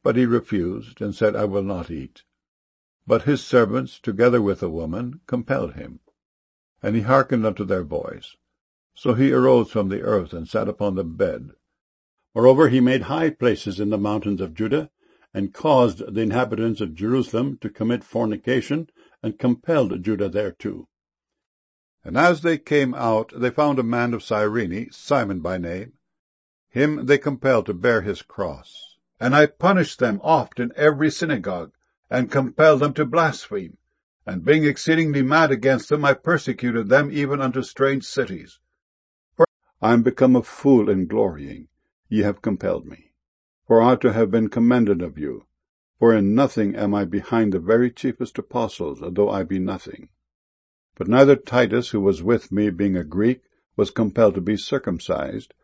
But he refused, and said, I will not eat. But his servants, together with a woman, compelled him. And he hearkened unto their voice. So he arose from the earth, and sat upon the bed. Moreover, he made high places in the mountains of Judah, and caused the inhabitants of Jerusalem to commit fornication, and compelled Judah thereto. And as they came out, they found a man of Cyrene, Simon by name. Him they compelled to bear his cross. And I punished them oft in every synagogue, and compelled them to blaspheme. And being exceedingly mad against them, I persecuted them even unto strange cities. For I am become a fool in glorying. Ye have compelled me. For I ought to have been commended of you. For in nothing am I behind the very chiefest apostles, though I be nothing. But neither Titus, who was with me, being a Greek, was compelled to be circumcised,